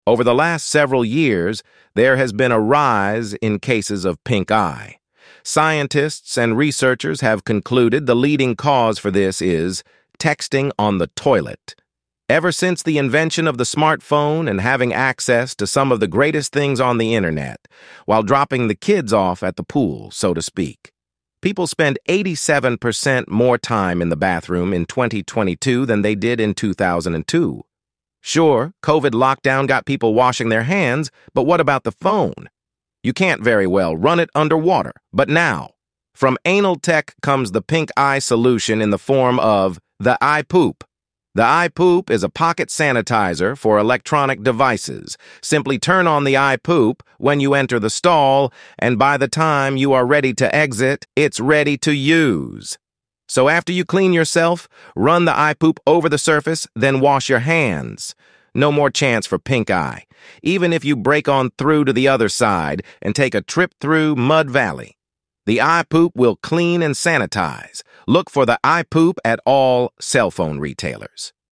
Over the last several years, there has been a rise in cases of pink eye. Scientists and researchers have concluded the leading cause for this is texting on the toilet. Ever since the invention of the smartphone and having access to some of the greatest things on the internet, while dropping the kids off at the pool, so to speak. People spend 87% more time in the bathroom in 2022 than they did in 2002. Sure, COVID lockdown got people washing their hands, but what about the phone? You can't very well run it underwater. But now, from AnalTech comes the pink eye solution in the form of the iPoop. The iPoop is a pocket sanitizer for electronic devices. Simply turn on the iPoop when you enter the stall, and by the time you are ready to exit, it's ready to use. So after you clean yourself, run the iPoop over the surface, then wash your hands. No more chance for pink eye, even if you break on through to the other side and take a trip through Mud Valley. The iPoop will clean and sanitize. Look for the iPoop at all cell phone retailers.